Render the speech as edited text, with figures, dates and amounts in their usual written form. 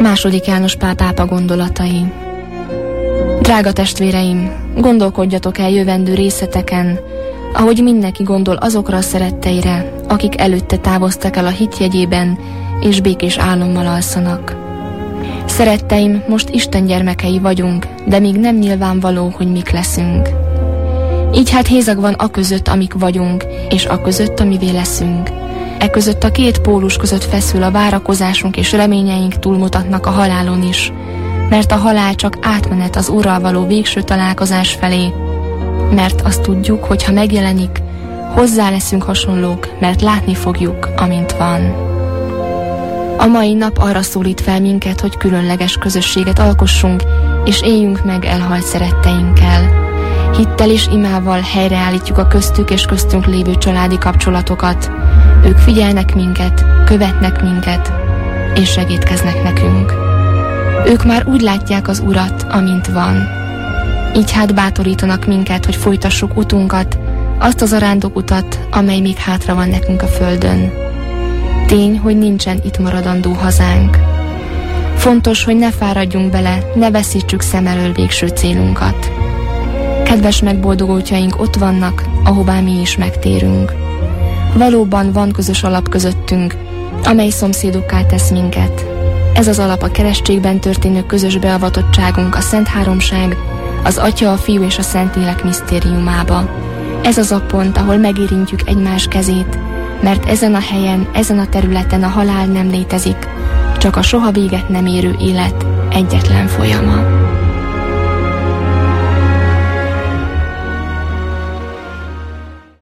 II. János Pál pápa gondolatai. Drága testvéreim, gondolkodjatok el jövendő részleteken, ahogy mindenki gondol azokra a szeretteire, akik előtte távoztak el a hit jegyében, és békés álommal alszanak. Szeretteim, most Isten gyermekei vagyunk, de még nem nyilvánvaló, hogy mik leszünk. Így hát hézag van aközött, amik vagyunk, és aközött, amivé leszünk. Eközött a két pólus között feszül a várakozásunk, és reményeink túlmutatnak a halálon is, mert a halál csak átmenet az Úrral való végső találkozás felé, mert azt tudjuk, hogy ha megjelenik, hozzá leszünk hasonlók, mert látni fogjuk, amint van. A mai nap arra szólít fel minket, hogy különleges közösséget alkossunk, és éljünk meg elhalt szeretteinkkel. Hittel és imával helyreállítjuk a köztük és köztünk lévő családi kapcsolatokat. Ők figyelnek minket, követnek minket, és segítkeznek nekünk. Ők már úgy látják az Urat, amint van. Így hát bátorítanak minket, hogy folytassuk utunkat, azt az arándokutat, amely még hátra van nekünk a földön. Tény, hogy nincsen itt maradandó hazánk. Fontos, hogy ne fáradjunk bele, ne veszítsük szem elől végső célunkat. Kedves megboldogultjaink ott vannak, ahová mi is megtérünk. Valóban van közös alap közöttünk, amely szomszédokká tesz minket. Ez az alap a keresztségben történő közös beavatottságunk a Szent Háromság, az Atya, a Fiú és a Szentlélek misztériumába. Ez az a pont, ahol megérintjük egymás kezét, mert ezen a helyen, ezen a területen a halál nem létezik, csak a soha véget nem érő élet egyetlen folyama.